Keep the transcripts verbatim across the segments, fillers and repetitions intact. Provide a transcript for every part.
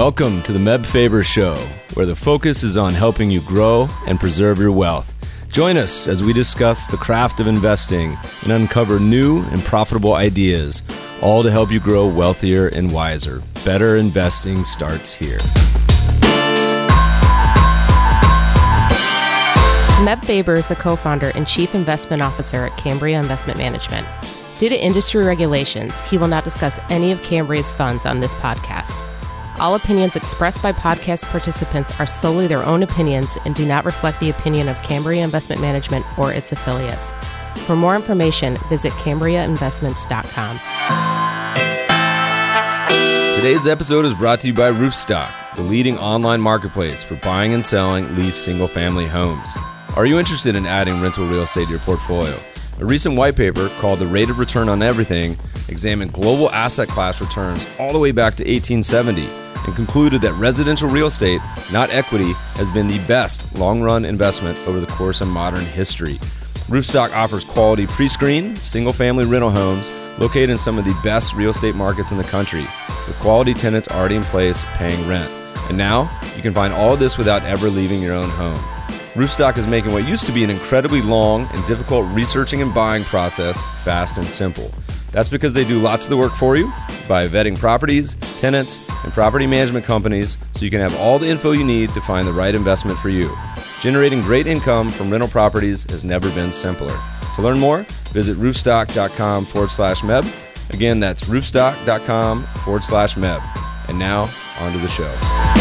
Welcome to the Meb Faber Show, where the focus is on helping you grow and preserve your wealth. Join us as we discuss the craft of investing and uncover new and profitable ideas, all to help you grow wealthier and wiser. Better investing starts here. Meb Faber is the co-founder and chief investment officer at Cambria Investment Management. Due to industry regulations, he will not discuss any of Cambria's funds on this podcast. All opinions expressed by podcast participants are solely their own opinions and do not reflect the opinion of Cambria Investment Management or its affiliates. For more information, visit cambria investments dot com. Today's episode is brought to you by Roofstock, the leading online marketplace for buying and selling leased single-family homes. Are you interested in adding rental real estate to your portfolio? A recent white paper called The Rate of Return on Everything examined global asset class returns all the way back to eighteen seventy and concluded that residential real estate, not equity, has been the best long-run investment over the course of modern history. Roofstock offers quality pre-screened, single-family rental homes located in some of the best real estate markets in the country, with quality tenants already in place paying rent. And now, you can find all of this without ever leaving your own home. Roofstock is making what used to be an incredibly long and difficult researching and buying process fast and simple. That's because they do lots of the work for you by vetting properties, tenants, and property management companies so you can have all the info you need to find the right investment for you. Generating great income from rental properties has never been simpler. To learn more, visit roofstock.com forward slash Meb. Again, that's roofstock.com forward slash Meb. And now, on to the show.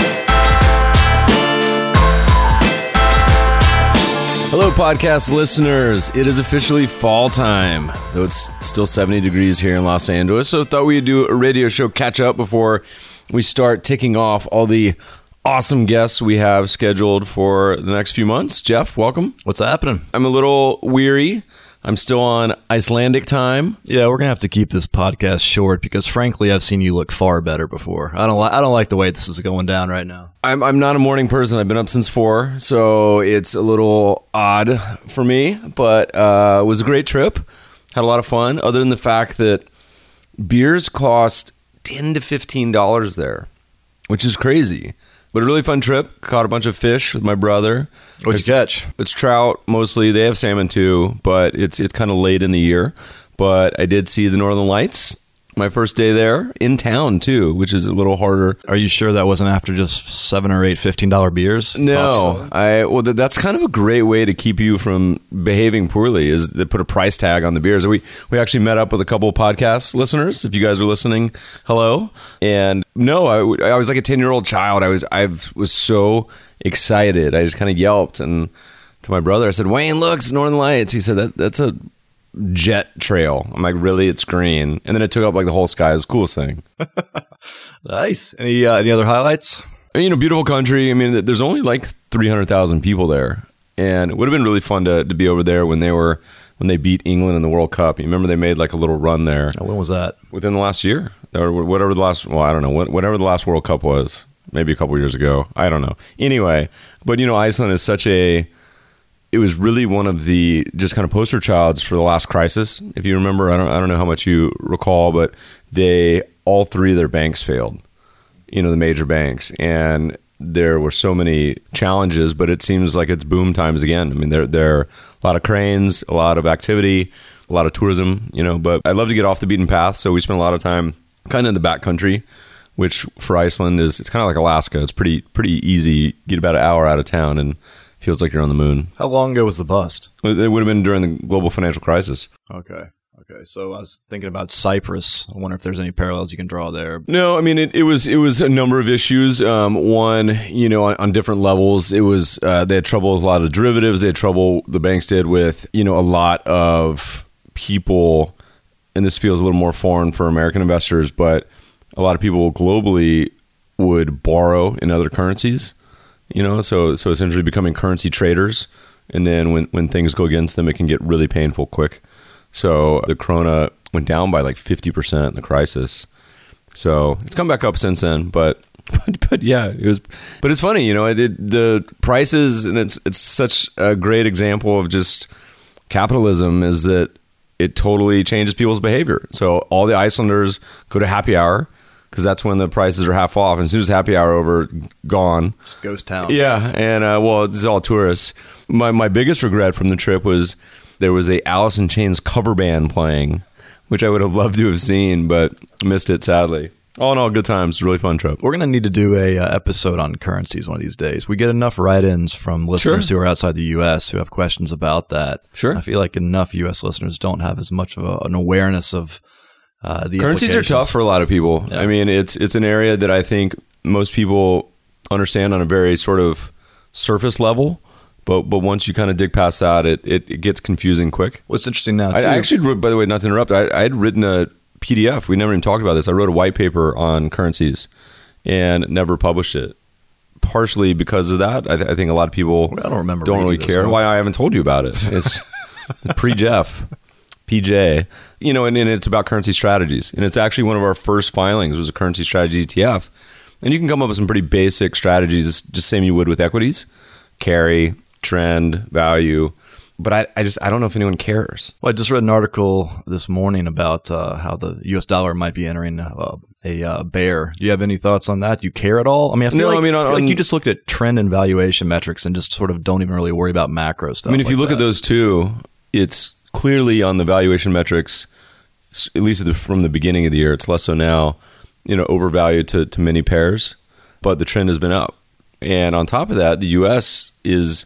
Hello, podcast listeners. It is officially fall time, though it's still seventy degrees here in Los Angeles. So I thought we'd do a radio show catch up before we start ticking off all the awesome guests we have scheduled for the next few months. Jeff, welcome. What's happening? I'm a little weary. I'm still on Icelandic time. Yeah, we're gonna have to keep this podcast short because, frankly, I've seen you look far better before. I don't like. I don't like the way this is going down right now. I'm I'm not a morning person. I've been up since four, so it's a little odd for me. But uh, it was a great trip. Had a lot of fun. Other than the fact that beers cost ten to fifteen dollars there, which is crazy. But a really fun trip. Caught a bunch of fish with my brother. What'd you catch? It's trout mostly. They have salmon too, but it's it's kind of late in the year. But I did see the Northern Lights. My first day there in town too, which is a little harder. Are you sure that wasn't after just seven or eight fifteen dollar beers? No, I well th- that's kind of a great way to keep you from behaving poorly. Is to put a price tag on the beers. We we actually met up with a couple of podcast listeners. If you guys are listening, hello. And no, I, I was like a ten year old child. I was I was so excited. I just kind of yelped and to my brother I said, "Wayne, look, it's Northern Lights." He said, "That that's a jet trail." I'm like, really? It's green. And then it took up like the whole sky. It was the coolest thing. Nice. Any uh, any other highlights? You know, beautiful country. I mean, there's only like three hundred thousand people there. And it would have been really fun to, to be over there when they were when they beat England in the World Cup. You remember they made like a little run there. Oh, when was that? Within the last year. Or whatever the last, well, I don't know. Whatever the last World Cup was. Maybe a couple years ago. I don't know. Anyway, but you know, Iceland is such a... It was really one of the just kind of poster childs for the last crisis. If you remember, I don't, I don't know how much you recall, but they all three of their banks failed. You know, the major banks, and there were so many challenges. But it seems like it's boom times again. I mean, there there are a lot of cranes, a lot of activity, a lot of tourism. You know, but I'd love to get off the beaten path, so we spent a lot of time kind of in the backcountry, which for Iceland is it's kind of like Alaska. It's pretty pretty easy. Get about an hour out of town and feels like you're on the moon. How long ago was the bust? It would have been during the global financial crisis. Okay. Okay. So I was thinking about Cyprus. I wonder if there's any parallels you can draw there. No, I mean, it, it was it was a number of issues. Um, one, you know, on, on different levels, it was uh, they had trouble with a lot of derivatives. They had trouble, the banks did, with, you know, a lot of people, and this feels a little more foreign for American investors, but a lot of people globally would borrow in other currencies. You know, so so essentially becoming currency traders, and then when, when things go against them, it can get really painful quick. So the krona went down by like fifty percent in the crisis. So it's come back up since then, but but, but yeah, it was. But it's funny, you know, it did the prices, and it's it's such a great example of just capitalism is that it totally changes people's behavior. So all the Icelanders go to happy hour. because that's when the prices are half off. And as soon as happy hour over, gone. It's ghost town. Yeah, and uh, well, this is all tourists. My my biggest regret from the trip was there was a Alice in Chains cover band playing, which I would have loved to have seen, but missed it sadly. All in all, good times. Really fun trip. We're going to need to do a uh, episode on currencies one of these days. We get enough write-ins from listeners Sure. who are outside the U S who have questions about that. Sure. I feel like enough U S listeners don't have as much of a, an awareness of uh, the Currencies are implications. tough for a lot of people. Yeah. I mean, it's it's an area that I think most people understand on a very sort of surface level. But but once you kind of dig past that, it, it, it gets confusing quick. What's interesting now, too. I, I actually wrote, by the way, not to interrupt, I, I had written a P D F. We never even talked about this. I wrote a white paper on currencies and never published it. Partially because of that. I, th- I think a lot of people I don't remember don't really reading this care. one. Why I haven't told you about it. It's pre-Jeff, P J. You know, and, and it's about currency strategies. And it's actually one of our first filings was a currency strategy E T F. And you can come up with some pretty basic strategies, just same you would with equities. Carry, trend, value. But I, I just I don't know if anyone cares. Well, I just read an article this morning about uh, how the U S dollar might be entering uh, a uh, bear. Do you have any thoughts on that? Do you care at all? I mean, I feel No, like, I mean, on- I feel like on- you just look at trend and valuation metrics and just sort of don't even really worry about macro stuff. I mean, if like you look that. at those two, it's clearly on the valuation metrics, s- at least at the, from the beginning of the year, it's less so now, you know, overvalued to, to many pairs, but the trend has been up. And on top of that, the U S is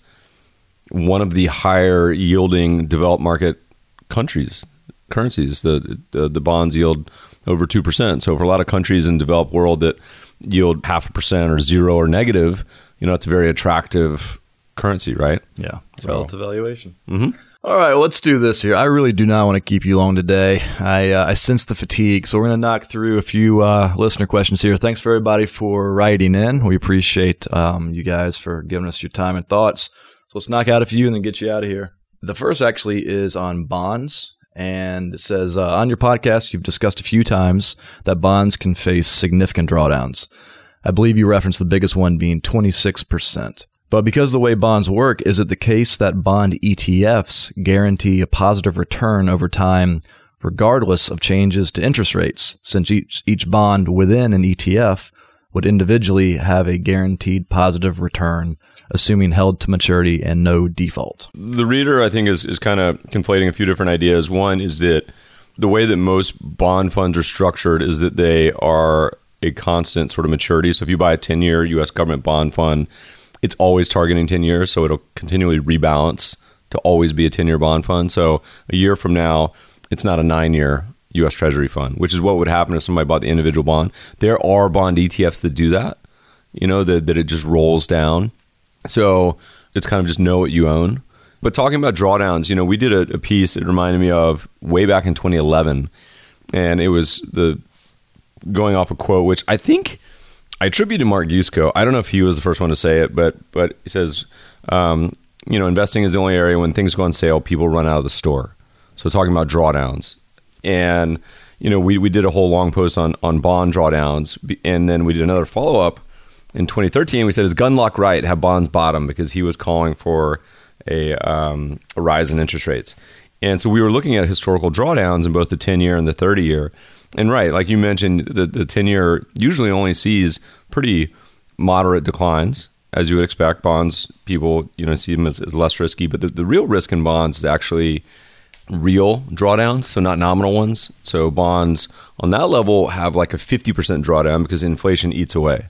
one of the higher yielding developed market countries, currencies. The, the, the bonds yield over two percent. So for a lot of countries in the developed world that yield half a percent or zero or negative, you know, it's a very attractive currency, right? Yeah, So- relative valuation. Mm-hmm. All right, well, let's do this here. I really do not want to keep you long today. I uh, I sense the fatigue, so we're going to knock through a few uh, listener questions here. Thanks for everybody for writing in. We appreciate um, you guys for giving us your time and thoughts. So let's knock out a few and then get you out of here. The first actually is on bonds, and it says, uh, on your podcast, you've discussed a few times that bonds can face significant drawdowns. I believe you referenced the biggest one being twenty-six percent. But because of the way bonds work, is it the case that bond E T Fs guarantee a positive return over time regardless of changes to interest rates, since each, each bond within an E T F would individually have a guaranteed positive return, assuming held to maturity and no default? The reader, I think, is, is kind of conflating a few different ideas. One is that the way that most bond funds are structured is that they are a constant sort of maturity. So if you buy a ten-year U S government bond fund, it's always targeting ten years, so it'll continually rebalance to always be a ten-year bond fund. So a year from now, it's not a nine-year U S Treasury fund, which is what would happen if somebody bought the individual bond. There are bond E T Fs that do that, you know, that, that it just rolls down. So it's kind of just know what you own. But talking about drawdowns, you know, we did a, a piece it reminded me of way back in twenty eleven, and it was the going off a quote, which I think I attribute to Mark Yusko. I don't know if he was the first one to say it, but but he says, um, you know, investing is the only area when things go on sale, people run out of the store. So talking about drawdowns. And, you know, we, we did a whole long post on, on bond drawdowns. And then we did another follow-up in twenty thirteen. We said, is Gunlock right? Have bonds bottom? Because he was calling for a, um, a rise in interest rates. And so we were looking at historical drawdowns in both the ten-year and the thirty-year. And right, like you mentioned, the, the ten-year usually only sees pretty moderate declines, as you would expect. Bonds, people, you know, see them as, as less risky. But the, the real risk in bonds is actually real drawdowns, so not nominal ones. So bonds on that level have like a fifty percent drawdown because inflation eats away.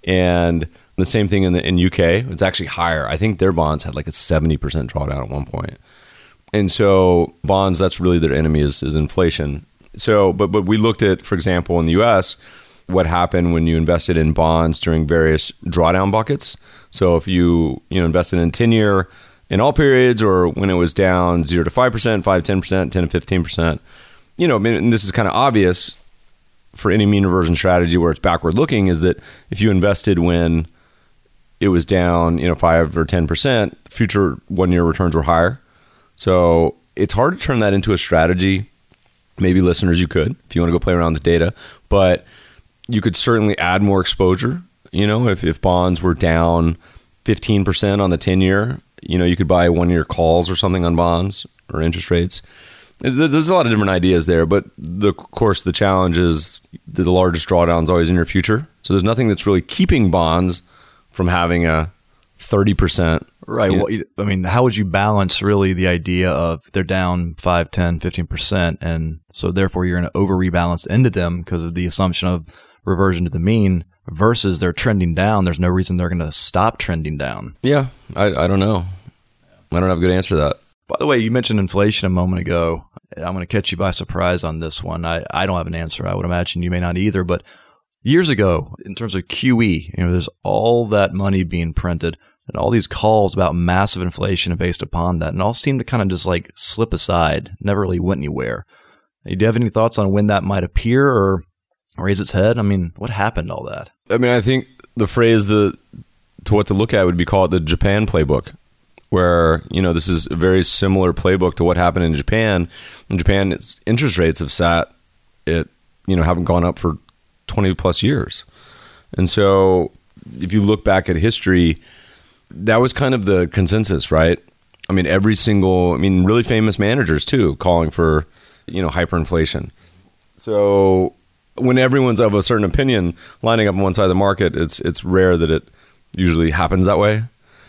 And the same thing in the in U K, it's actually higher. I think their bonds had like a seventy percent drawdown at one point. And so bonds, that's really their enemy is, is inflation. So, but but we looked at, for example, in the U S, what happened when you invested in bonds during various drawdown buckets. So if you you know invested in ten-year in all periods, or when it was down zero to five percent, five to ten percent, ten to fifteen percent, you know, and this is kind of obvious for any mean reversion strategy where it's backward looking, is that if you invested when it was down, you know, five or ten percent, future one-year returns were higher. So it's hard to turn that into a strategy. Maybe listeners, you could, if you want to go play around with the data, but you could certainly add more exposure. You know, if, if bonds were down fifteen percent on the ten-year, you know, you could buy one-year calls or something on bonds or interest rates. there's a lot of different ideas there, but the, of course the challenge is the largest drawdown is always in your future. So there's nothing that's really keeping bonds from having a thirty percent. Right. You know, well, I mean, how would you balance really the idea of they're down five, ten, fifteen percent, and so therefore you're going to over rebalance into them because of the assumption of reversion to the mean versus they're trending down. There's no reason they're going to stop trending down. Yeah, I, I don't know. I don't have a good answer to that. By the way, you mentioned inflation a moment ago. I'm going to catch you by surprise on this one. I, I don't have an answer. I would imagine you may not either. But years ago, in terms of Q E, you know, there's all that money being printed and all these calls about massive inflation based upon that, and all seemed to kind of just like slip aside, never really went anywhere. Do you have any thoughts on when that might appear or raise its head? I mean, what happened to all that? I mean, I think the phrase the to what to look at would be called the Japan playbook, where, you know, this is a very similar playbook to what happened in Japan. In Japan, its interest rates have sat at, you know, haven't gone up for twenty plus years. And so if you look back at history, that was kind of the consensus, right? I mean, every single, I mean, really famous managers too, calling for, you know, hyperinflation. So when everyone's of a certain opinion lining up on one side of the market, it's it's rare that it usually happens that way.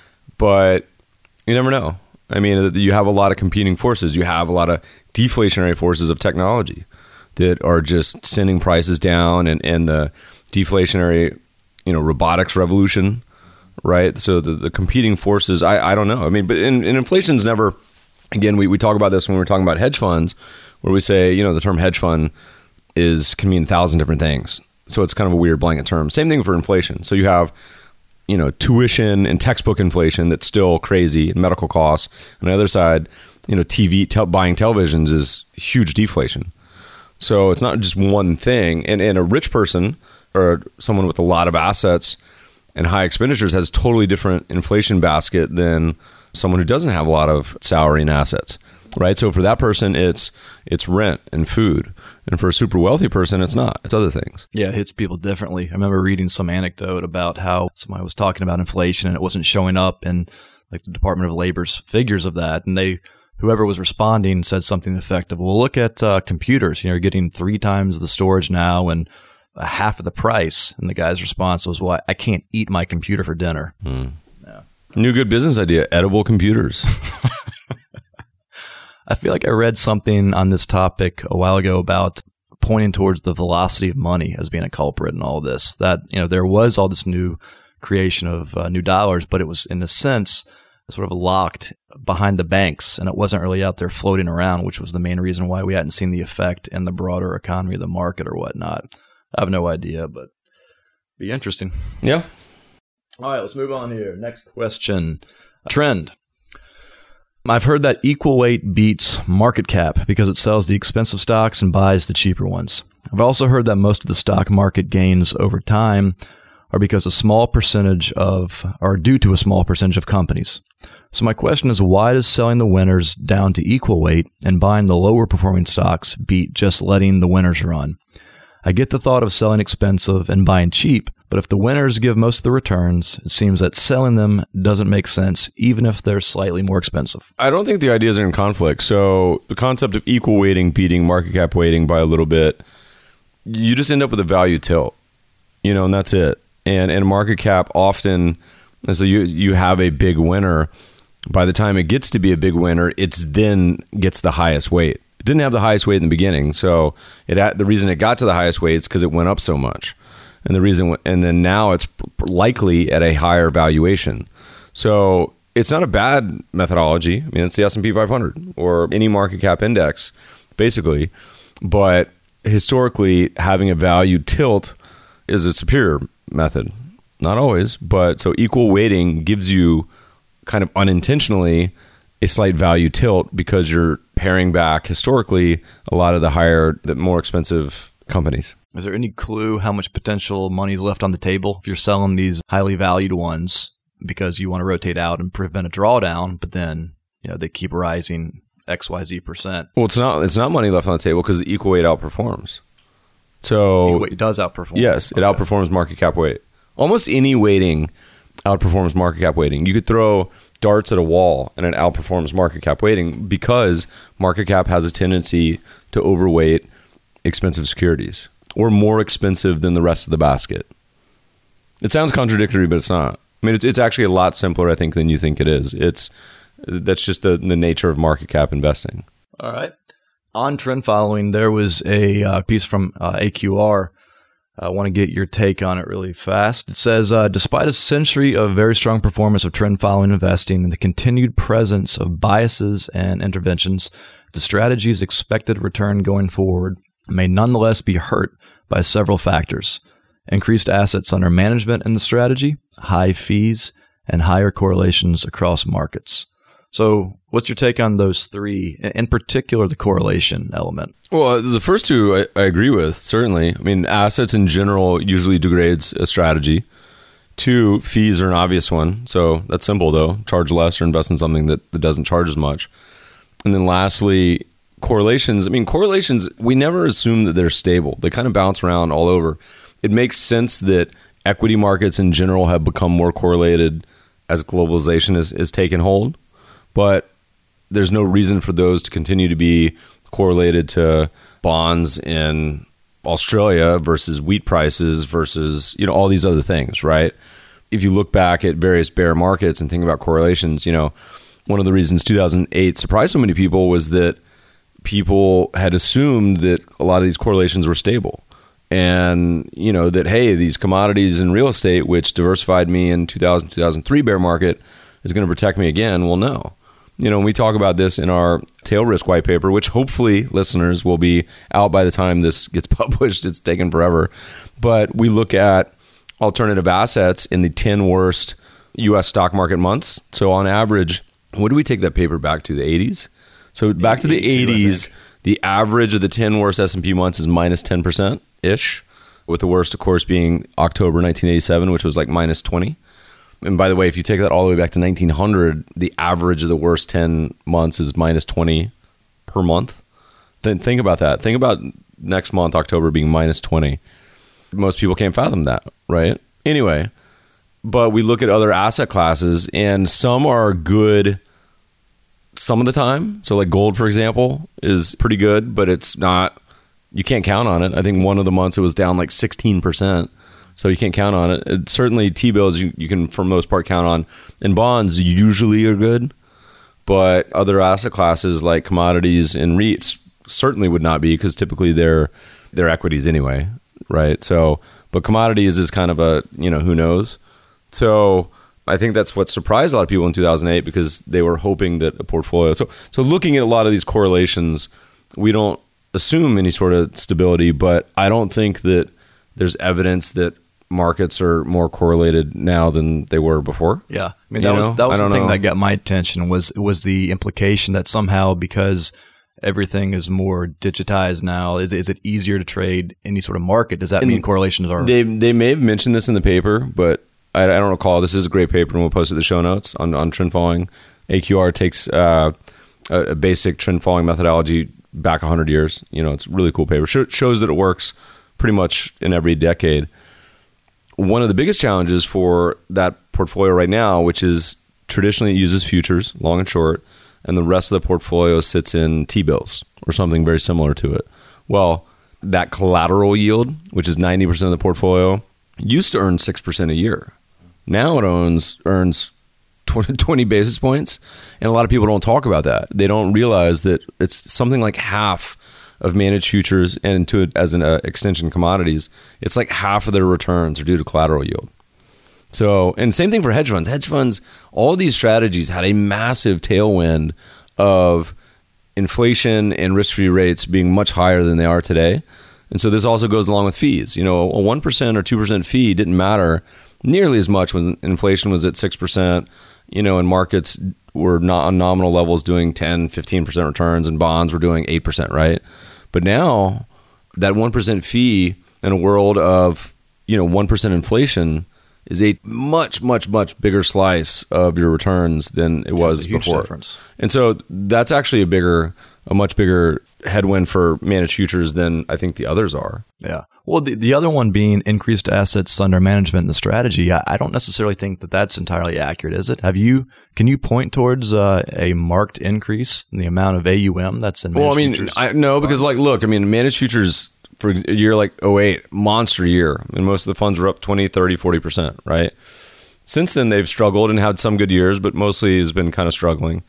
But you never know. I mean, you have a lot of competing forces. You have a lot of deflationary forces of technology that are just sending prices down, and, and the deflationary, you know, robotics revolution, right? So the, the competing forces, I, I don't know. I mean, but in, in inflation's never, again, we, we talk about this when we're talking about hedge funds, where we say, you know, the term hedge fund is can mean a thousand different things. So it's kind of a weird blanket term. Same thing for inflation. So you have, you know, tuition and textbook inflation that's still crazy, and medical costs. On the other side, you know, T V, tel- buying televisions is huge deflation. So it's not just one thing. And, and a rich person or someone with a lot of assets and high expenditures has totally different inflation basket than someone who doesn't have a lot of salary and assets, right? So for that person, it's it's rent and food. And for a super wealthy person, it's not. It's other things. Yeah, it hits people differently. I remember reading some anecdote about how somebody was talking about inflation and it wasn't showing up in like the Department of Labor's figures of that. And they, whoever was responding said something effective. Well, look at uh, computers. You know, you're getting three times the storage now and a half of the price. And the guy's response was, well, I can't eat my computer for dinner. Hmm. Yeah. New good business idea, edible computers. I feel like I read something on this topic a while ago about pointing towards the velocity of money as being a culprit in all this. That, you know, there was all this new creation of uh, new dollars, but it was in a sense sort of locked behind the banks, and it wasn't really out there floating around, which was the main reason why we hadn't seen the effect in the broader economy of the market or whatnot. I have no idea, but be interesting. Yeah. All right, let's move on here. Next question. Trend. I've heard that equal weight beats market cap because it sells the expensive stocks and buys the cheaper ones. I've also heard that most of the stock market gains over time are because a small percentage of, are due to a small percentage of companies. So my question is, why does selling the winners down to equal weight and buying the lower performing stocks beat just letting the winners run? I get the thought of selling expensive and buying cheap, but if the winners give most of the returns, it seems that selling them doesn't make sense, even if they're slightly more expensive. I don't think the ideas are in conflict. So the concept of equal weighting beating market cap weighting by a little bit, you just end up with a value tilt, you know, and that's it. And and market cap often, so you you have a big winner. By the time it gets to be a big winner, it's then gets the highest weight. It didn't have the highest weight in the beginning, so it the reason it got to the highest weight is because it went up so much. And the reason, and then now it's likely at a higher valuation. So it's not a bad methodology. I mean, it's the S and P five hundred or any market cap index, basically. But historically, having a value tilt is a superior method. Not always, but so equal weighting gives you kind of unintentionally a slight value tilt because you're paring back historically a lot of the higher, the more expensive companies. Is there any clue how much potential money is left on the table if you're selling these highly valued ones because you want to rotate out and prevent a drawdown, but then, you know, they keep rising X Y Z percent? Well, it's not it's not money left on the table because the equal weight outperforms. So equal weight does outperform. Yes, it okay. outperforms market cap weight. Almost any weighting outperforms market cap weighting. You could throw darts at a wall and it outperforms market cap weighting because market cap has a tendency to overweight expensive securities or more expensive than the rest of the basket. It sounds contradictory, but it's not. I mean, it's, it's actually a lot simpler, I think, than you think it is. It's that's just the, the nature of market cap investing. All right. On trend following, there was a uh, piece from uh, A Q R. I want to get your take on it really fast. It says, uh, despite a century of very strong performance of trend following investing and the continued presence of biases and interventions, the strategy's expected return going forward may nonetheless be hurt by several factors: increased assets under management in the strategy, high fees, and higher correlations across markets. So what's your take on those three, in particular the correlation element? Well, the first two I, I agree with, certainly. I mean, assets in general usually degrades a strategy. Two, fees are an obvious one. So that's simple, though. Charge less or invest in something that, that doesn't charge as much. And then lastly, correlations. I mean, correlations, we never assume that they're stable. They kind of bounce around all over. It makes sense that equity markets in general have become more correlated as globalization has, has taken hold. But there's no reason for those to continue to be correlated to bonds in Australia versus wheat prices versus, you know, all these other things, right? If you look back at various bear markets and think about correlations, you know, one of the reasons two thousand eight surprised so many people was that people had assumed that a lot of these correlations were stable. And, you know, that, hey, these commodities and real estate, which diversified me in two thousand, two thousand three bear market, is going to protect me again. Well, no. You know, and we talk about this in our tail risk white paper, which hopefully listeners will be out by the time this gets published. It's taken forever. But we look at alternative assets in the ten worst U S stock market months. So on average, what do we take that paper back to? The eighties? So back to the eighties, the average of the ten worst S and P months is minus ten percent-ish, with the worst, of course, being October nineteen eighty-seven, which was like minus twenty. And by the way, if you take that all the way back to nineteen hundred, the average of the worst ten months is minus twenty per month. Then think about that. Think about next month, October, being minus twenty. Most people can't fathom that, right? Anyway, but we look at other asset classes, and some are good some of the time. So like gold, for example, is pretty good, but it's not, you can't count on it. I think one of the months it was down like sixteen percent. So you can't count on it. it certainly T-bills you, you can, for the most part, count on. And bonds usually are good, but other asset classes like commodities and REITs certainly would not be, because typically they're, they're equities anyway, right? So, but commodities is kind of a, you know, who knows? So I think that's what surprised a lot of people in two thousand eight, because they were hoping that a portfolio. So, so looking at a lot of these correlations, we don't assume any sort of stability, but I don't think that there's evidence that markets are more correlated now than they were before. Yeah. I mean, that you was know? that was the thing know. that got my attention was was the implication that somehow, because everything is more digitized now, is is it easier to trade any sort of market? Does that and mean correlations are... They they may have mentioned this in the paper, but I, I don't recall. This is a great paper, and we'll post it in the show notes on, on trend following. A Q R takes uh, a, a basic trend following methodology back one hundred years. You know, it's a really cool paper. Sh- shows that it works pretty much in every decade. One of the biggest challenges for that portfolio right now, which is traditionally it uses futures, long and short, and the rest of the portfolio sits in T-bills or something very similar to it. Well, that collateral yield, which is ninety percent of the portfolio, used to earn six percent a year. Now it owns, earns twenty, twenty basis points, and a lot of people don't talk about that. They don't realize that it's something like half of managed futures, and to it as an uh, extension commodities, it's like half of their returns are due to collateral yield. So, and same thing for hedge funds. Hedge funds, all these strategies had a massive tailwind of inflation and risk-free rates being much higher than they are today. And so this also goes along with fees. You know, a one percent or two percent fee didn't matter nearly as much when inflation was at six percent, you know, and markets were not on nominal levels doing ten, fifteen percent returns, and bonds were doing eight percent, right? But now that one percent fee in a world of, you know, one percent inflation is a much, much, much bigger slice of your returns than it was a huge before. Difference. And so that's actually a bigger, a much bigger headwind for managed futures than I think the others are. Yeah. Well, the, the other one being increased assets under management and the strategy, I, I don't necessarily think that that's entirely accurate, is it? Have you, can you point towards uh, a marked increase in the amount of A U M that's in managed Well, I mean, futures? I, no, because like, look, I mean, managed futures for a year like oh eight, monster year. I mean, most of the funds were up twenty, thirty, forty percent, right? Since then, they've struggled and had some good years, but mostly has been kind of struggling.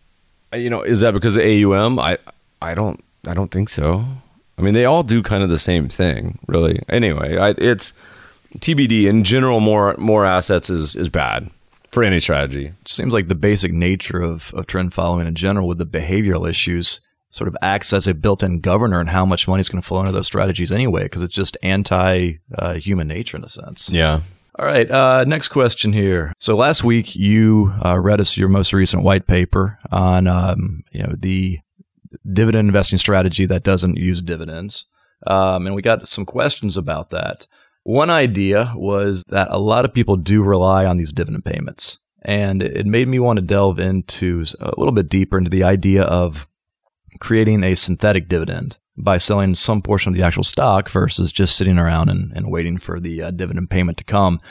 You know, is that because of A U M? I, I don't, I don't think so. I mean, they all do kind of the same thing, really. Anyway, I, it's T B D. In general, more more assets is is bad for any strategy. It seems like the basic nature of, of trend following in general with the behavioral issues sort of acts as a built-in governor in how much money is going to flow into those strategies anyway, because it's just anti-human uh, nature in a sense. Yeah. All right. Uh, next question here. So last week you uh, read us your most recent white paper on um, you know the dividend investing strategy that doesn't use dividends. Um, and we got some questions about that. One idea was that a lot of people do rely on these dividend payments. And it made me want to delve into a little bit deeper into the idea of creating a synthetic dividend by selling some portion of the actual stock versus just sitting around and, and waiting for the uh, dividend payment to come.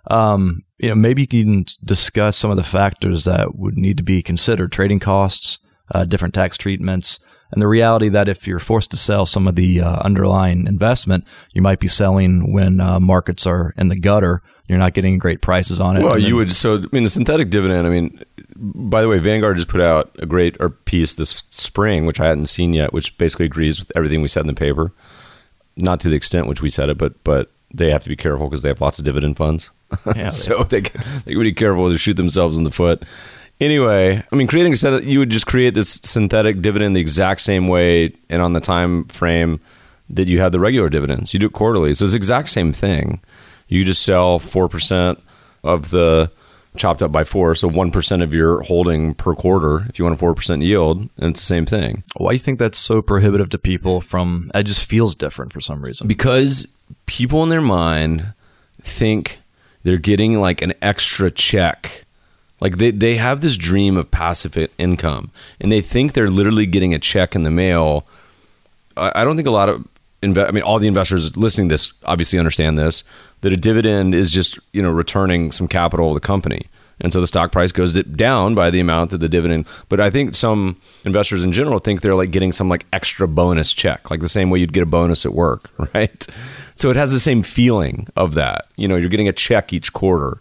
Um, you know, maybe you can discuss some of the factors that would need to be considered: trading costs, Uh, different tax treatments, and the reality that if you're forced to sell some of the uh, underlying investment, you might be selling when uh, markets are in the gutter. You're not getting great prices on it. Well, then, you would. So, I mean, the synthetic dividend, I mean, by the way, Vanguard just put out a great or piece this spring, which I hadn't seen yet, which basically agrees with everything we said in the paper. Not to the extent which we said it, but but they have to be careful because they have lots of dividend funds. Yeah, so they, they would be careful to shoot themselves in the foot. Anyway, I mean, creating a set, you would just create this synthetic dividend the exact same way and on the time frame that you had the regular dividends. You do it quarterly. So it's the exact same thing. You just sell four percent of the chopped up by four, so one percent of your holding per quarter if you want a four percent yield, and it's the same thing. Why do you think that's so prohibitive to people from, it just feels different for some reason? Because people in their mind think they're getting like an extra check. Like they, they have this dream of passive income, and they think they're literally getting a check in the mail. I, I don't think a lot of, inve- I mean, all the investors listening to this obviously understand this, that a dividend is just, you know, returning some capital to the company. And so the stock price goes down by the amount that the dividend, but I think some investors in general think they're like getting some like extra bonus check, like the same way you'd get a bonus at work, right? So it has the same feeling of that. You know, you're getting a check each quarter.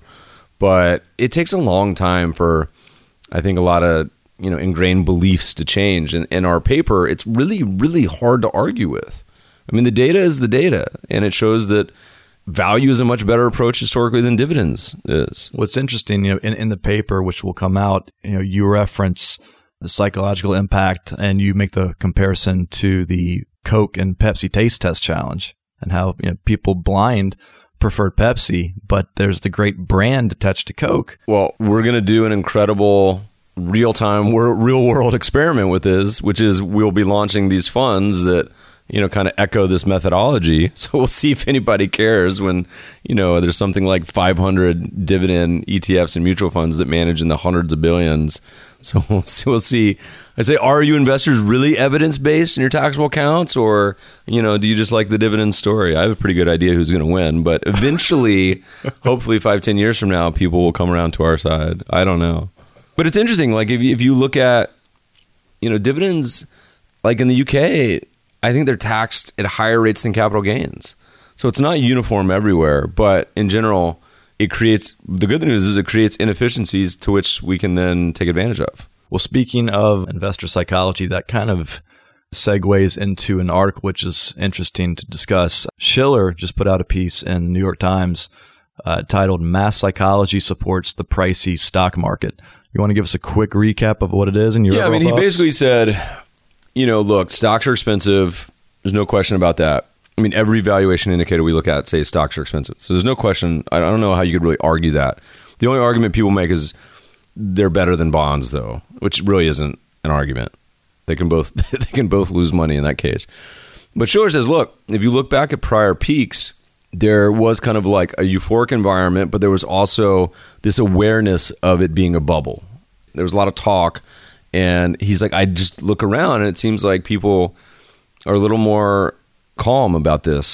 But it takes a long time for, I think, a lot of, you know, ingrained beliefs to change. And in our paper, it's really, really hard to argue with. I mean, the data is the data, and it shows that value is a much better approach historically than dividends is. What's interesting, you know, in, in the paper, which will come out, you know, you reference the psychological impact, and you make the comparison to the Coke and Pepsi taste test challenge, and how, you know, people blind preferred Pepsi, but there's the great brand attached to Coke. Well, we're going to do an incredible real-time, real-world experiment with this, which is we'll be launching these funds that, you know, kind of echo this methodology. So we'll see if anybody cares when, you know, there's something like five hundred dividend E T Fs and mutual funds that manage in the hundreds of billions. So we'll see. We'll see. I say, are you investors really evidence-based in your taxable accounts, or, you know, do you just like the dividend story? I have a pretty good idea who's going to win, but eventually, hopefully five, ten years from now, people will come around to our side. I don't know. But it's interesting. Like if you, if you look at, you know, dividends, like in the U K, I think they're taxed at higher rates than capital gains. So it's not uniform everywhere, but in general, it creates, the good news is it creates inefficiencies to which we can then take advantage of. Well, speaking of investor psychology, that kind of segues into an article which is interesting to discuss. Shiller just put out a piece in the New York Times uh, titled "Mass Psychology Supports the Pricey Stock Market." You want to give us a quick recap of what it is? And your yeah, I mean, thoughts? He basically said, you know, look, stocks are expensive. There's no question about that. I mean, every valuation indicator we look at says stocks are expensive. So there's no question. I don't know how you could really argue that. The only argument people make is they're better than bonds, though, which really isn't an argument. They can both they can both lose money in that case. But Shiller says, look, if you look back at prior peaks, there was kind of like a euphoric environment, but there was also this awareness of it being a bubble. There was a lot of talk, and he's like, I just look around, and it seems like people are a little more calm about this.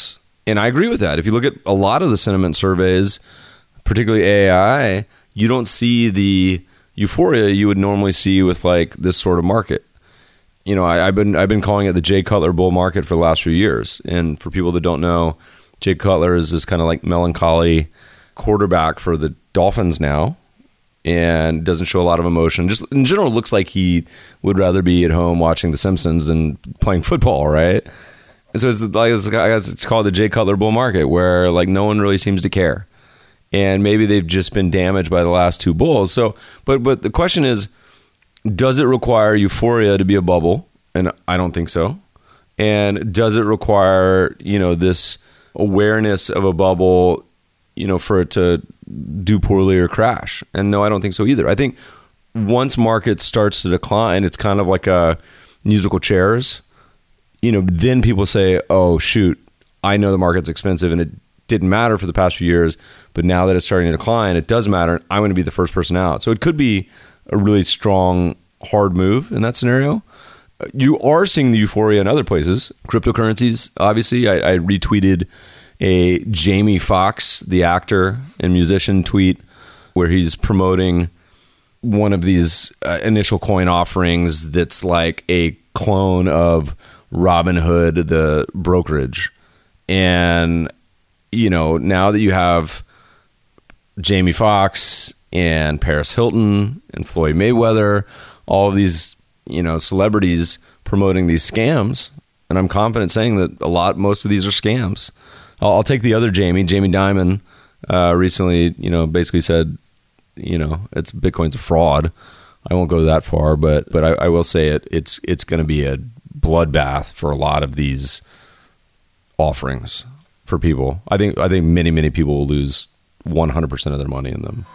And I agree with that. If you look at a lot of the sentiment surveys, particularly A I I, you don't see the euphoria you would normally see with like this sort of market. You know, I, I've been I've been calling it the Jay Cutler bull market for the last few years. And for people that don't know, Jay Cutler is this kind of like melancholy quarterback for the Dolphins now, and doesn't show a lot of emotion. Just in general, looks like he would rather be at home watching The Simpsons than playing football, right? And so it's like it's, it's called the Jay Cutler bull market, where like no one really seems to care, and maybe they've just been damaged by the last two bulls. So, but but the question is, does it require euphoria to be a bubble? And I don't think so. And does it require, you know, this awareness of a bubble, you know, for it to do poorly or crash? And no, I don't think so either. I think once market starts to decline, it's kind of like a musical chairs. You know, then people say, oh, shoot, I know the market's expensive and it didn't matter for the past few years, but now that it's starting to decline, it does matter. I'm going to be the first person out. So it could be a really strong, hard move in that scenario. You are seeing the euphoria in other places. Cryptocurrencies, obviously. I, I retweeted a Jamie Foxx, the actor and musician, tweet where he's promoting one of these uh, initial coin offerings that's like a clone of Robinhood, the brokerage. And, you know, now that you have Jamie Foxx and Paris Hilton and Floyd Mayweather, all of these, you know, celebrities promoting these scams, and I'm confident saying that a lot, most of these are scams. I'll, I'll take the other Jamie, Jamie Dimon, uh, recently, you know, basically said, you know, it's Bitcoin's a fraud. I won't go that far, but but I, I will say it. It's it's going to be a bloodbath for a lot of these offerings for people. I think I think many many people will lose one hundred percent of their money in them.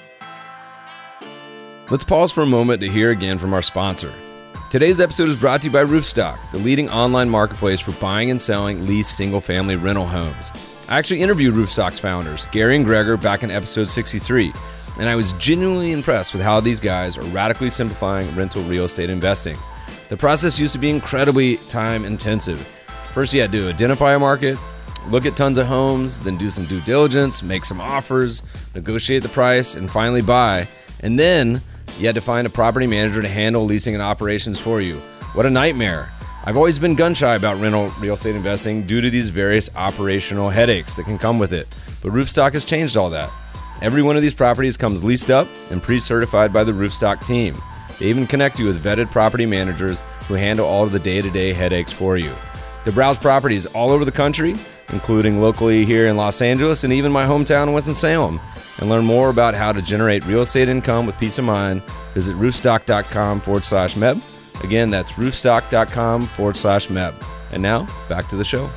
Let's pause for a moment to hear again from our sponsor. Today's episode is brought to you by Roofstock, the leading online marketplace for buying and selling leased single-family rental homes. I actually interviewed Roofstock's founders, Gary and Gregor, back in episode sixty-three, and I was genuinely impressed with how these guys are radically simplifying rental real estate investing. The process used to be incredibly time-intensive. First, you had to identify a market, look at tons of homes, then do some due diligence, make some offers, negotiate the price, and finally buy. And then you had to find a property manager to handle leasing and operations for you. What a nightmare. I've always been gun-shy about rental real estate investing due to these various operational headaches that can come with it. But Roofstock has changed all that. Every one of these properties comes leased up and pre-certified by the Roofstock team. They even connect you with vetted property managers who handle all of the day-to-day headaches for you. They browse properties all over the country, including locally here in Los Angeles and even my hometown, Winston-Salem. And learn more about how to generate real estate income with peace of mind, visit roofstock.com forward slash Meb. Again, that's roofstock.com forward slash Meb. And now, back to the show.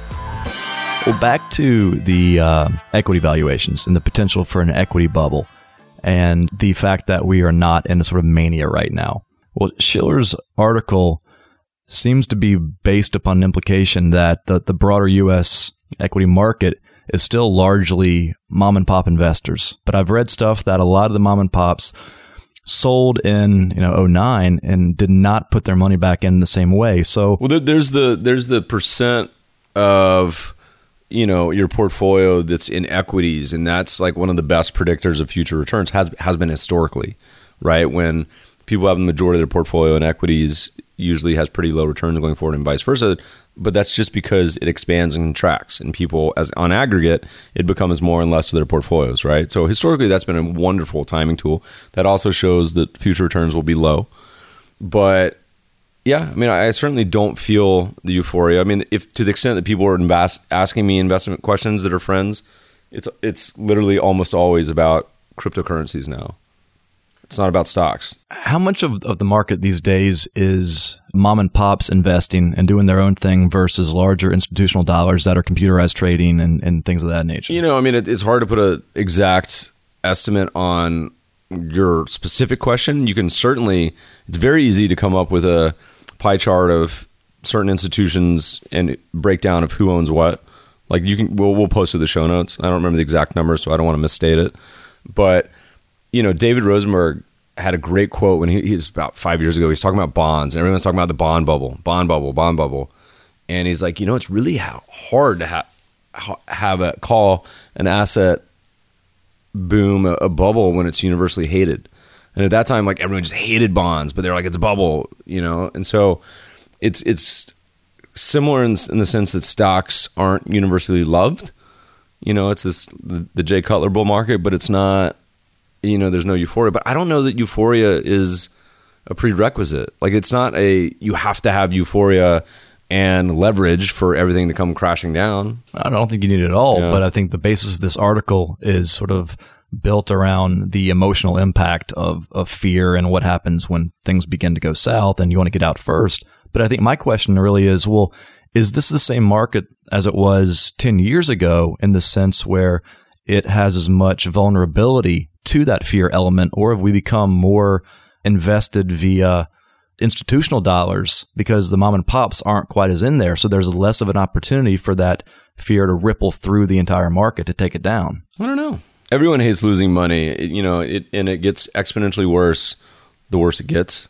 Well, back to the uh, equity valuations and the potential for an equity bubble and the fact that we are not in a sort of mania right now. Well, Shiller's article seems to be based upon an implication that the, the broader U S equity market is still largely mom and pop investors. But I've read stuff that a lot of the mom and pops sold in, you know, oh nine and did not put their money back in the same way. So, well, there, there's the there's the percent of, you know, your portfolio that's in equities, and that's like one of the best predictors of future returns, has has been historically, right? When people have the majority of their portfolio in equities, usually has pretty low returns going forward and vice versa. But that's just because it expands and contracts, and people, as on aggregate, it becomes more and less of their portfolios, right? So historically, that's been a wonderful timing tool. That also shows that future returns will be low. But yeah, I mean, I certainly don't feel the euphoria. I mean, if to the extent that people are invest, asking me investment questions that are friends, it's it's literally almost always about cryptocurrencies now. It's not about stocks. How much of, of the market these days is mom and pops investing and doing their own thing versus larger institutional dollars that are computerized trading and, and things of that nature? You know, I mean, it, it's hard to put an exact estimate on your specific question. You can certainly, it's very easy to come up with a pie chart of certain institutions and breakdown of who owns what. Like you can, we'll, we'll post to the show notes. I don't remember the exact numbers, so I don't want to misstate it. But you know, David Rosenberg had a great quote when he, he was about five years ago. He's talking about bonds, and everyone's talking about the bond bubble, bond bubble, bond bubble. And he's like, you know, it's really how hard to have have a call an asset boom a, a bubble when it's universally hated. And at that time, like everyone just hated bonds, but they're like, it's a bubble, you know? And so it's it's similar in, in the sense that stocks aren't universally loved. You know, it's this the, the Jay Cutler bull market, but it's not, you know, there's no euphoria. But I don't know that euphoria is a prerequisite. Like it's not a, you have to have euphoria and leverage for everything to come crashing down. I don't think you need it at all, Yeah. but I think the basis of this article is sort of built around the emotional impact of, of fear and what happens when things begin to go south and you want to get out first. But I think my question really is, well, is this the same market as it was ten years ago in the sense where it has as much vulnerability to that fear element, or have we become more invested via institutional dollars because the mom and pops aren't quite as in there? So there's less of an opportunity for that fear to ripple through the entire market to take it down. I don't know. Everyone hates losing money, it, you know, it, and it gets exponentially worse the worse it gets.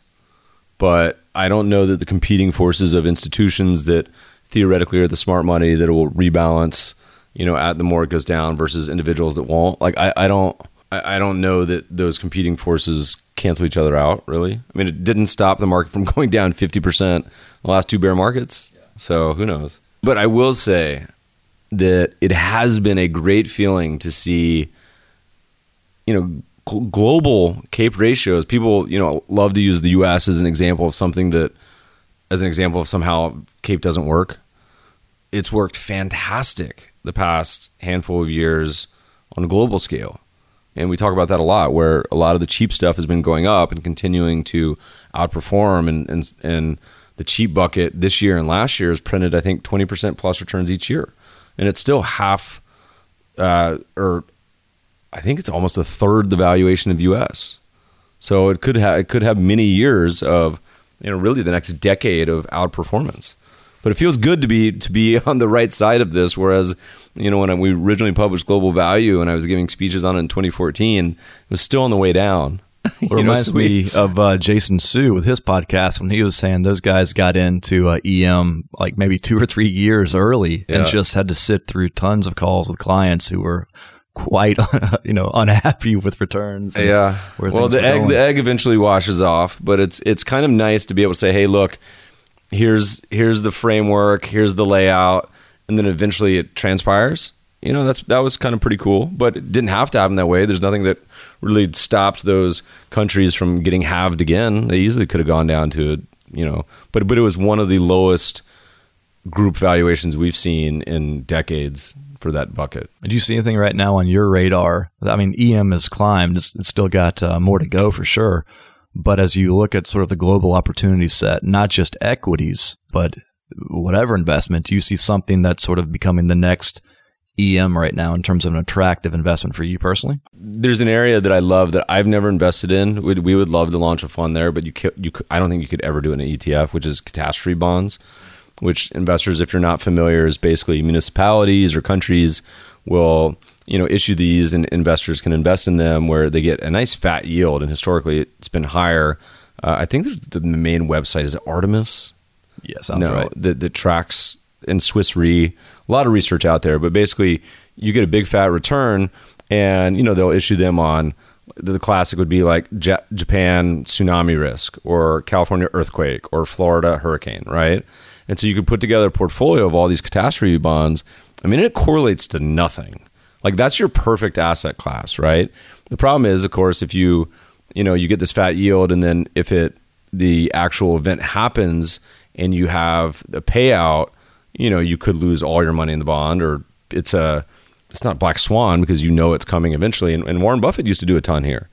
But I don't know that the competing forces of institutions that theoretically are the smart money that will rebalance, you know, at the more it goes down versus individuals that won't. Like I, I don't, I, I don't know that those competing forces cancel each other out. Really, I mean, it didn't stop the market from going down fifty percent in the last two bear markets. So who knows? But I will say that it has been a great feeling to see, you know, gl- global CAPE ratios. People, you know, love to use the U S as an example of something that, as an example of somehow CAPE doesn't work. It's worked fantastic the past handful of years on a global scale. And we talk about that a lot, where a lot of the cheap stuff has been going up and continuing to outperform. And, and, and the cheap bucket this year and last year has printed, I think, twenty percent plus returns each year. And it's still half, uh, or I think it's almost a third the valuation of U S. So it could have it could have many years of, you know, really the next decade of outperformance. But it feels good to be to be on the right side of this. Whereas, you know, when we originally published Global Value and I was giving speeches on it in twenty fourteen, it was still on the way down. It reminds know, so we, me of uh, Jason Su with his podcast when he was saying those guys got into uh, E M like maybe two or three years early and Yeah. just had to sit through tons of calls with clients who were quite, you know, unhappy with returns. and Yeah. where Well, things the were egg going. the egg eventually washes off, but it's it's kind of nice to be able to say, hey, look, here's here's the framework, here's the layout, and then eventually it transpires. You know, that's that was kind of pretty cool, but it didn't have to happen that way. There's nothing that really stopped those countries from getting halved again. They easily could have gone down to, you know, but but it was one of the lowest group valuations we've seen in decades for that bucket. Do you see anything right now on your radar? I mean, E M has climbed. It's, it's still got uh, more to go for sure. But as you look at sort of the global opportunity set, not just equities, but whatever investment, do you see something that's sort of becoming the next E M right now in terms of an attractive investment for you personally? There's an area that I love that I've never invested in. We, we would love to launch a fund there, but you could, you could, I don't think you could ever do it in an E T F, which is catastrophe bonds, which investors, if you're not familiar, is basically municipalities or countries will, you know, issue these and investors can invest in them where they get a nice fat yield. And historically, it's been higher. Uh, I think there's, the main website is Artemis. Yeah, sounds no, right. That, that tracks in Swiss Re. A lot of research out there, but basically you get a big fat return and, you know, they'll issue them on, the classic would be like J- Japan tsunami risk or California earthquake or Florida hurricane, right? And so you could put together a portfolio of all these catastrophe bonds. I mean, it correlates to nothing. Like that's your perfect asset class, right? The problem is, of course, if you, you know, you get this fat yield and then if it, the actual event happens and you have a payout, you know, you could lose all your money in the bond, or it's a, it's not black swan because you know it's coming eventually. And, and Warren Buffett used to do a ton here,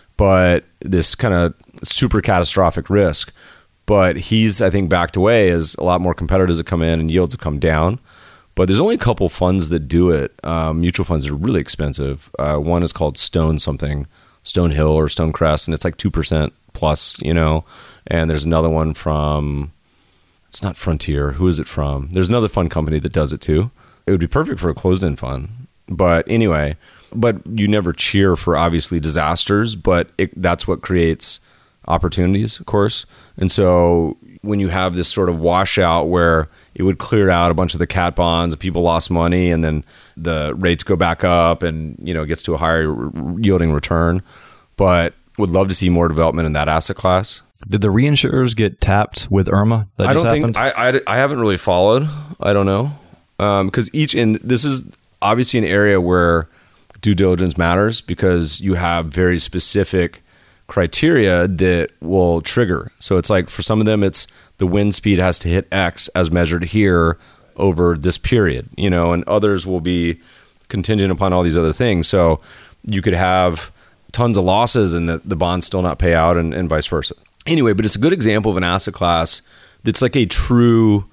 but this kind of super catastrophic risk. But he's, I think, backed away as a lot more competitors have come in and yields have come down. But there's only a couple funds that do it. Um, mutual funds are really expensive. Uh, one is called Stone something, Stone Hill or Stone Crest, and it's like two percent plus, you know. And there's another one from, it's not Frontier. Who is it from? There's another fund company that does it too. It would be perfect for a closed-end fund. But anyway, but you never cheer for obviously disasters, but it, that's what creates opportunities, of course. And so when you have this sort of washout where it would clear out a bunch of the cat bonds. People lost money, and then the rates go back up, and you know it gets to a higher yielding return. But would love to see more development in that asset class. Did the reinsurers get tapped with Irma? That I just don't happened? think I, I I haven't really followed. I don't know because um, each and this is obviously an area where due diligence matters because you have very specific criteria that will trigger. So it's like for some of them, it's the wind speed has to hit X as measured here over this period, you know, and others will be contingent upon all these other things. So you could have tons of losses and the, the bonds still not pay out and, and vice versa. Anyway, but it's a good example of an asset class that's like a true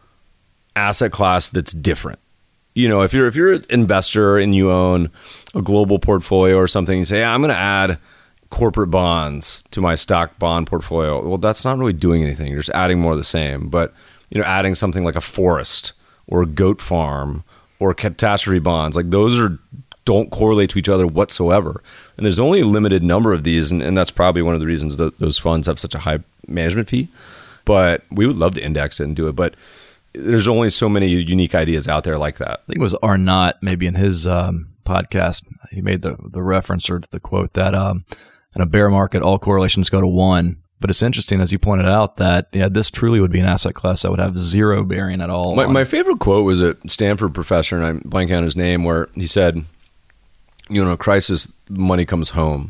asset class that's different. You know, if you're if you're an investor and you own a global portfolio or something, you say, yeah, I'm going to add corporate bonds to my stock bond portfolio. Well, that's not really doing anything. You're just adding more of the same. But, you know, adding something like a forest or a goat farm or catastrophe bonds, like those are don't correlate to each other whatsoever. And there's only a limited number of these, and, and that's probably one of the reasons that those funds have such a high management fee. But we would love to index it and do it. But there's only so many unique ideas out there like that. I think it was Arnott, maybe in his um, podcast, he made the the reference or the quote that um, in a bear market, all correlations go to one. But it's interesting, as you pointed out, that yeah, this truly would be an asset class that would have zero bearing at all. My, my favorite quote was a Stanford professor, and I'm blanking on his name, where he said, you know, in a crisis, money comes home.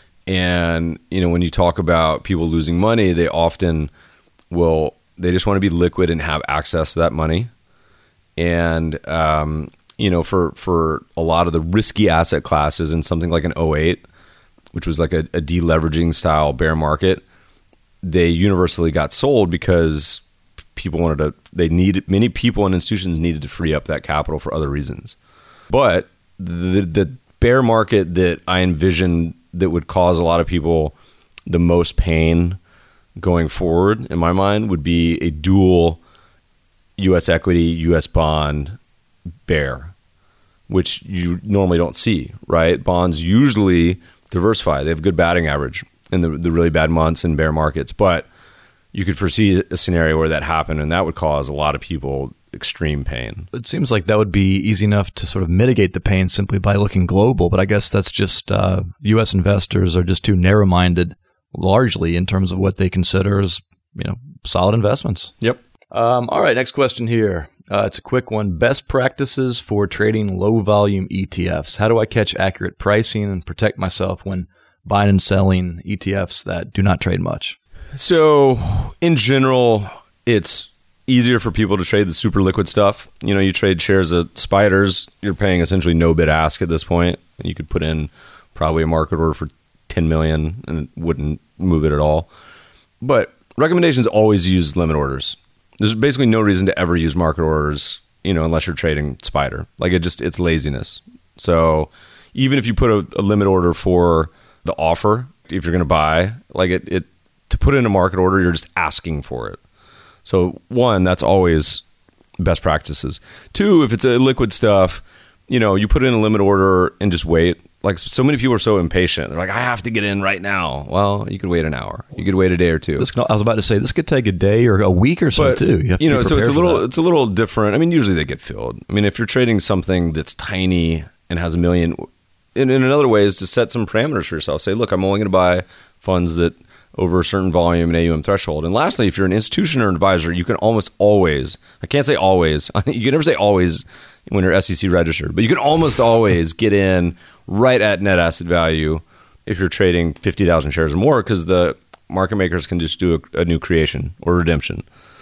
And, you know, when you talk about people losing money, they often will... They just want to be liquid and have access to that money. And, um, you know, for, for a lot of the risky asset classes in something like an oh eight, which was like a, a deleveraging style bear market, they universally got sold because people wanted to, they needed, many people and institutions needed to free up that capital for other reasons. But the, the bear market that I envision that would cause a lot of people the most pain going forward, in my mind, would be a dual U S equity, U S bond bear, which you normally don't see, right? Bonds usually diversify. They have good batting average in the, the really bad months in bear markets, but you could foresee a scenario where that happened, and that would cause a lot of people extreme pain. It seems like that would be easy enough to sort of mitigate the pain simply by looking global, but I guess that's just uh, U S investors are just too narrow-minded largely in terms of what they consider as, you know, solid investments. Yep. Um, all right, next question here. Uh, it's a quick one. Best practices for trading low-volume E T Fs. How do I catch accurate pricing and protect myself when buying and selling E T Fs that do not trade much? So, in general, it's easier for people to trade the super liquid stuff. You know, you trade shares of spiders, you're paying essentially no bid ask at this point. And you could put in probably a market order for ten million and it wouldn't move it at all. But recommendations always use limit orders. There's basically no reason to ever use market orders, you know, unless you're trading spider. Like it just, it's laziness. So even if you put a, a limit order for the offer, if you're going to buy, like it, it, to put in a market order, you're just asking for it. So one, that's always best practices. Two, if it's a liquid stuff, you know, you put in a limit order and just wait. Like so many people are so impatient. They're like, I have to get in right now. Well, you could wait an hour. You could wait a day or two. This, I was about to say this could take a day or a week or so but, too. You, have to you know, so it's a little that. it's a little different. I mean, usually they get filled. I mean, if you're trading something that's tiny and has a million, in, in another way is to set some parameters for yourself. Say, look, I'm only going to buy funds that over a certain volume and A U M threshold. And lastly, if you're an institution or an advisor, you can almost always, I can't say always, you can never say always when you're S E C registered, but you can almost always get in right at net asset value if you're trading fifty thousand shares or more, because the market makers can just do a, a new creation or redemption.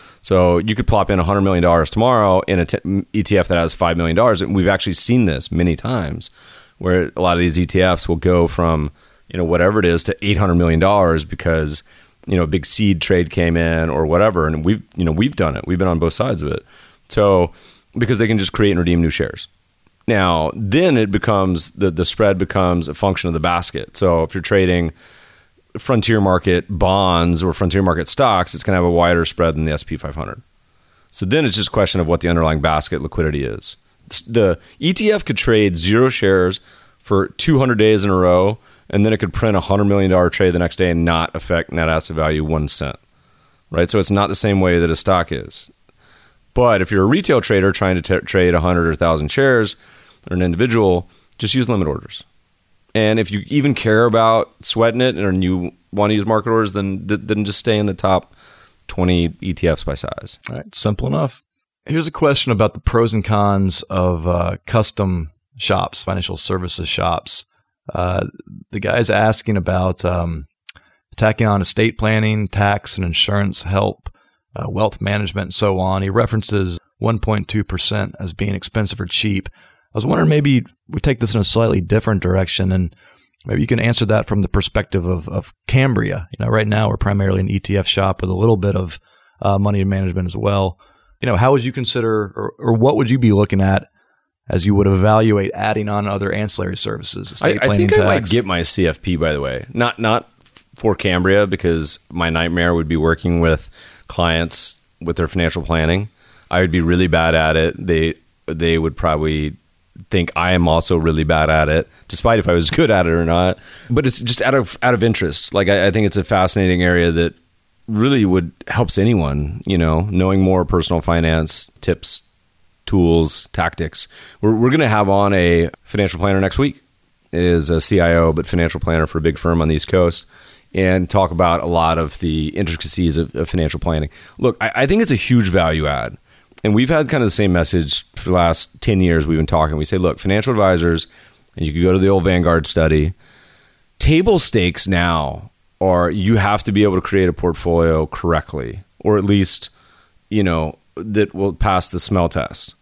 So you could plop in one hundred million dollars tomorrow in an E T F that has five million dollars. And we've actually seen this many times where a lot of these E T Fs will go from, you know, whatever it is to eight hundred million dollars because, you know, a big seed trade came in or whatever. And we've, you know, we've done it. We've been on both sides of it. So because they can just create and redeem new shares. Now, then it becomes, the, the spread becomes a function of the basket. So if you're trading frontier market bonds or frontier market stocks, it's going to have a wider spread than the S and P five hundred. So then it's just a question of what the underlying basket liquidity is. The E T F could trade zero shares for two hundred days in a row, and then it could print a one hundred million dollars trade the next day and not affect net asset value one cent. Right? So it's not the same way that a stock is. But if you're a retail trader trying to t- trade one hundred or one thousand shares, or an individual, just use limit orders. And if you even care about sweating it and you want to use market orders, then then just stay in the top twenty E T Fs by size. All right, simple enough. Here's a question about the pros and cons of uh, custom shops, financial services shops. Uh, the guy's asking about um, tacking on estate planning, tax and insurance help, uh, wealth management, and so on. He references one point two percent as being expensive or cheap. I was wondering maybe we take this in a slightly different direction, and maybe you can answer that from the perspective of, of Cambria. You know, right now we're primarily an E T F shop with a little bit of uh, money management as well. You know, how would you consider, or, or what would you be looking at as you would evaluate adding on other ancillary services? I, I think tax? I might get my C F P, by the way. Not not for Cambria, because my nightmare would be working with clients with their financial planning. I would be really bad at it. They they would probably think I am also really bad at it, despite if I was good at it or not. But it's just out of out of interest. Like I, I think it's a fascinating area that really would helps anyone, you know, knowing more personal finance tips, tools, tactics. We're we're going to have on a financial planner next week. Is a C I O, but financial planner for a big firm on the East Coast, and talk about a lot of the intricacies of, of financial planning. Look, I, I think it's a huge value add. And we've had kind of the same message for the last ten years. We've been talking. We say, look, financial advisors, and you can go to the old Vanguard study, table stakes now are you have to be able to create a portfolio correctly, or at least, you know, that will pass the smell test.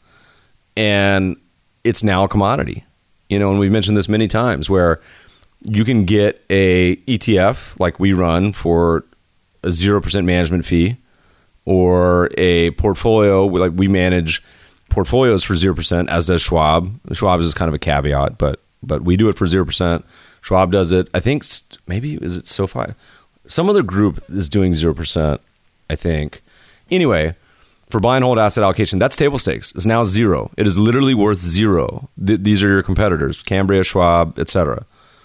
And it's now a commodity. You know, and we've mentioned this many times, where you can get a E T F like we run for a zero percent management fee, or a portfolio, like we manage portfolios for zero percent, as does Schwab. Schwab is kind of a caveat, but but we do it for zero percent. Schwab does it. I think maybe, is it SoFi? Some other group is doing zero percent, I think. Anyway, for buy and hold asset allocation, that's table stakes. It's now zero. It is literally worth zero. Th- these are your competitors, Cambria, Schwab, et cetera.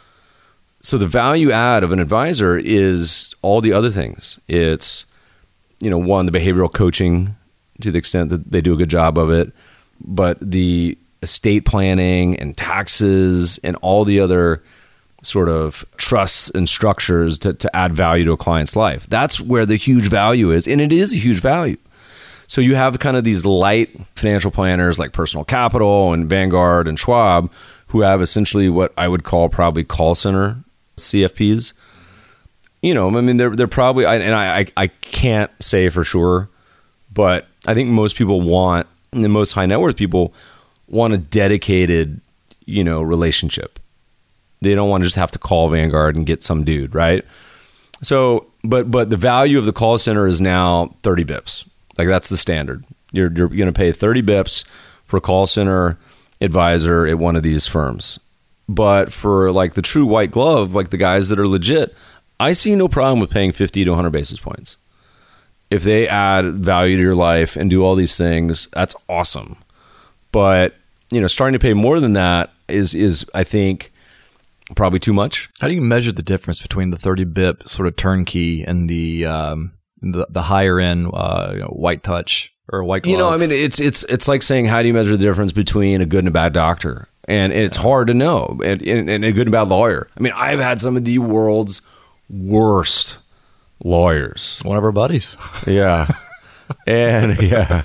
So the value add of an advisor is all the other things. It's, you know, one, the behavioral coaching, to the extent that they do a good job of it, but the estate planning and taxes and all the other sort of trusts and structures to, to add value to a client's life. That's where the huge value is, and it is a huge value. So you have kind of these light financial planners like Personal Capital and Vanguard and Schwab, who have essentially what I would call probably call center C F Ps. You know, I mean, they're they're probably, and I I can't say for sure, but I think most people want, and the most high net worth people want a dedicated, you know, relationship. They don't want to just have to call Vanguard and get some dude, right? So, but but the value of the call center is now thirty bips. Like that's the standard. You're you're going to pay thirty bips for a call center advisor at one of these firms. But for like the true white glove, like the guys that are legit, I see no problem with paying fifty to one hundred basis points. If they add value to your life and do all these things, that's awesome. But, you know, starting to pay more than that is, is I think, probably too much. How do you measure the difference between the thirty bip sort of turnkey and the um, the, the higher end uh, you know, white touch or white glove? You know, I mean, it's it's it's like saying, how do you measure the difference between a good and a bad doctor? And, and it's hard to know. And, and, and a good and bad lawyer. I mean, I've had some of the world's worst lawyers. One of our buddies. Yeah. And yeah.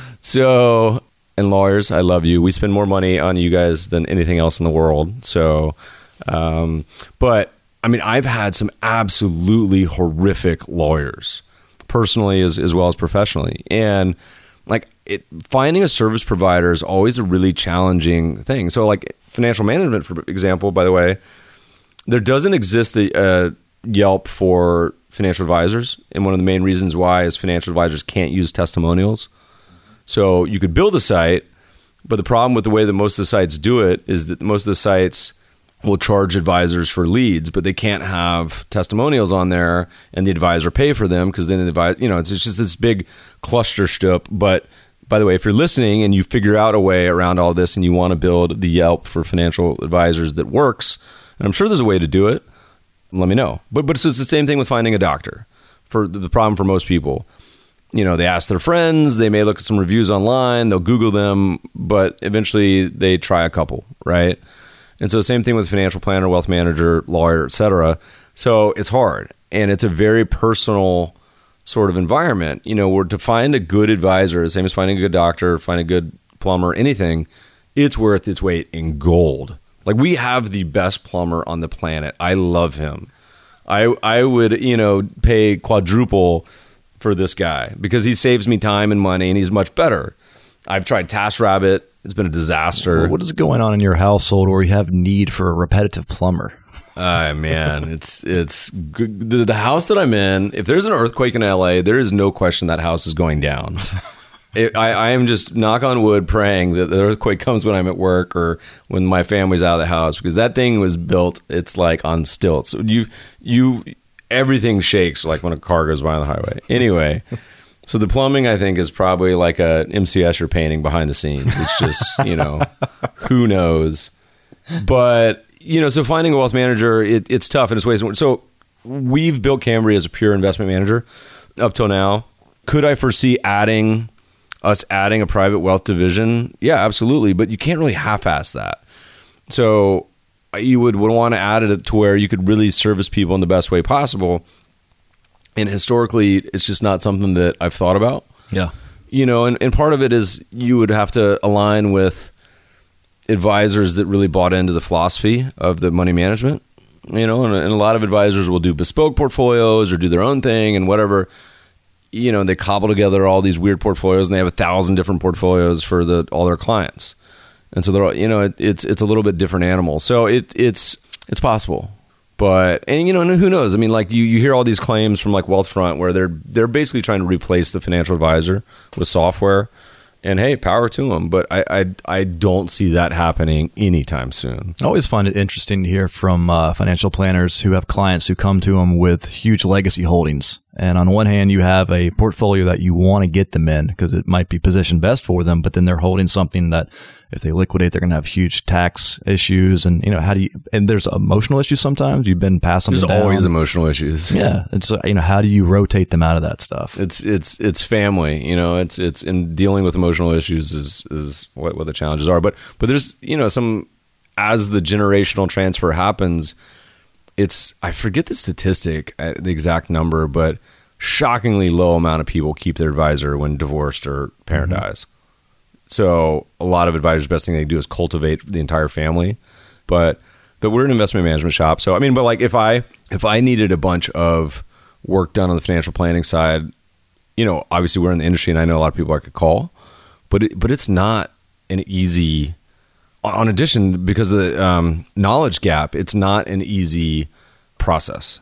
So, and lawyers, I love you. We spend more money on you guys than anything else in the world. So, um, but I mean, I've had some absolutely horrific lawyers, personally as, as well as professionally. And like it, finding a service provider is always a really challenging thing. So like financial management, for example, by the way, there doesn't exist a, a Yelp for financial advisors. And one of the main reasons why is financial advisors can't use testimonials. So you could build a site, but the problem with the way that most of the sites do it is that most of the sites will charge advisors for leads, but they can't have testimonials on there and the advisor pay for them, because then the advisor, you know, it's, it's just this big cluster stup. But by the way, if you're listening and you figure out a way around all this and you want to build the Yelp for financial advisors that works, and I'm sure there's a way to do it, let me know. But but it's the same thing with finding a doctor. For the problem for most people, you know, they ask their friends, they may look at some reviews online, they'll Google them, but eventually they try a couple, right? And so same thing with financial planner, wealth manager, lawyer, et cetera. So it's hard, and it's a very personal sort of environment. You know, where to find a good advisor, the same as finding a good doctor, find a good plumber, anything, it's worth its weight in gold. Like, we have the best plumber on the planet. I love him. I I would, you know, pay quadruple for this guy because he saves me time and money, and he's much better. I've tried TaskRabbit. It's been a disaster. What is going on in your household where you have need for a repetitive plumber? Uh, man, it's it's good. The, the house that I'm in, if there's an earthquake in L A, there is no question that house is going down. It, I, I am just, knock on wood, praying that the earthquake comes when I'm at work or when my family's out of the house, because that thing was built, it's like on stilts. You, you, everything shakes like when a car goes by on the highway. Anyway, so the plumbing, I think, is probably like a M C Escher painting behind the scenes. It's just, you know, who knows? But, you know, so finding a wealth manager, it, it's tough in its ways. So we've built Cambria as a pure investment manager up till now. Could I foresee adding... us adding a private wealth division? Yeah, absolutely. But you can't really half-ass that. So you would, would want to add it to where you could really service people in the best way possible. And historically, it's just not something that I've thought about. Yeah. You know, and, and part of it is you would have to align with advisors that really bought into the philosophy of the money management. You know, and, and a lot of advisors will do bespoke portfolios or do their own thing and whatever. You know, they cobble together all these weird portfolios, and they have a thousand different portfolios for the all their clients, and so they're all, you know, it, it's it's a little bit different animal. So it it's it's possible, but and you know, and who knows? I mean, like you, you hear all these claims from like Wealthfront where they're they're basically trying to replace the financial advisor with software, and hey, power to them. But I I, I don't see that happening anytime soon. I always find it interesting to hear from uh, financial planners who have clients who come to them with huge legacy holdings. And on one hand, you have a portfolio that you want to get them in because it might be positioned best for them, but then they're holding something that if they liquidate, they're going to have huge tax issues. And, you know, how do you, and there's emotional issues sometimes. You've been passing them down. There's always emotional issues. Yeah. It's, you know, how do you rotate them out of that stuff? It's, it's, it's family, you know, it's, it's in dealing with emotional issues is, is what, what the challenges are. But, but there's, you know, some, as the generational transfer happens, it's, I forget the statistic, the exact number, but shockingly low amount of people keep their advisor when divorced or parent mm-hmm. dies. So a lot of advisors, best thing they do is cultivate the entire family. But but we're an investment management shop. So I mean, but like if I if I needed a bunch of work done on the financial planning side, you know, obviously we're in the industry and I know a lot of people I could call, but it, but it's not an easy. On addition, because of the um, knowledge gap, it's not an easy process.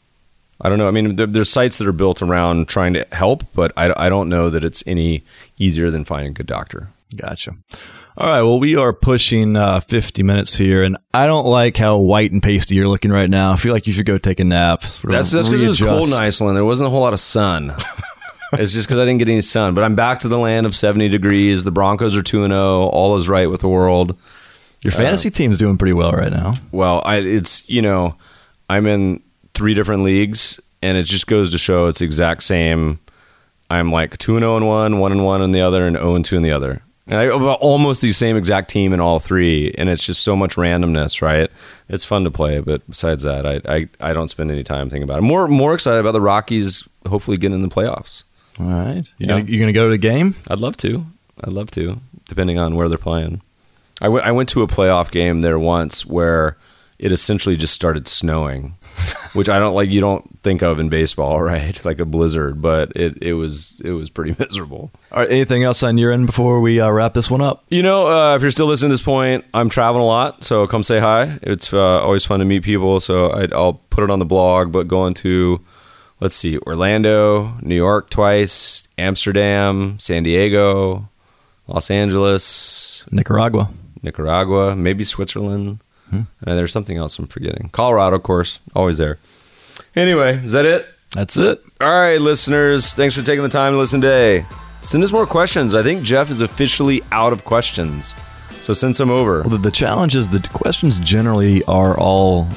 I don't know. I mean, there, there's sites that are built around trying to help, but I, I don't know that it's any easier than finding a good doctor. Gotcha. All right. Well, we are pushing uh, fifty minutes here, and I don't like how white and pasty you're looking right now. I feel like you should go take a nap. That's that's because it was cold in Iceland. There wasn't a whole lot of sun. It's just because I didn't get any sun. But I'm back to the land of seventy degrees. The Broncos are two and oh. All is right with the world. Your fantasy uh, team's doing pretty well right now. Well, I, it's, you know, I'm in three different leagues, and it just goes to show it's the exact same. I'm like two and oh in one, one and one in the other, and oh and two in the other. And I have almost the same exact team in all three, and it's just so much randomness, right? It's fun to play, but besides that, I I, I don't spend any time thinking about it. I'm more, more excited about the Rockies hopefully getting in the playoffs. All right. You yeah. gonna, you gonna go to the game? I'd love to. I'd love to, depending on where they're playing. I, w- I went to a playoff game there once where it essentially just started snowing, which I don't like. You don't think of in baseball, right? Like a blizzard, but it, it was it was pretty miserable. All right. Anything else on your end before we uh, wrap this one up? You know, uh, if you're still listening to this point, I'm traveling a lot, so come say hi. It's uh, always fun to meet people. So I, I'll put it on the blog. But going to, let's see, Orlando, New York twice, Amsterdam, San Diego, Los Angeles, Nicaragua, Nicaragua, maybe Switzerland. Hmm. And there's something else I'm forgetting. Colorado, of course, always there. Anyway, is that it? That's it. All right, listeners, thanks for taking the time to listen today. Send us more questions. I think Jeff is officially out of questions, so send some over. Well, the, the challenge is the questions generally are all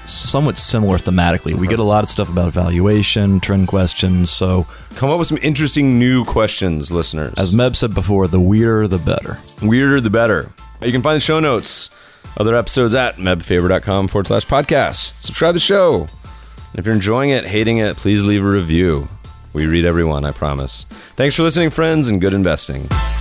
somewhat similar thematically. We get a lot of stuff about valuation, trend questions. So come up with some interesting new questions, listeners. As Meb said before, the weirder the better. Weirder the better. You can find the show notes, other episodes at mebfaber.com forward slash podcast. Subscribe to the show. And if you're enjoying it, hating it, please leave a review. We read everyone, I promise. Thanks for listening, friends, and good investing.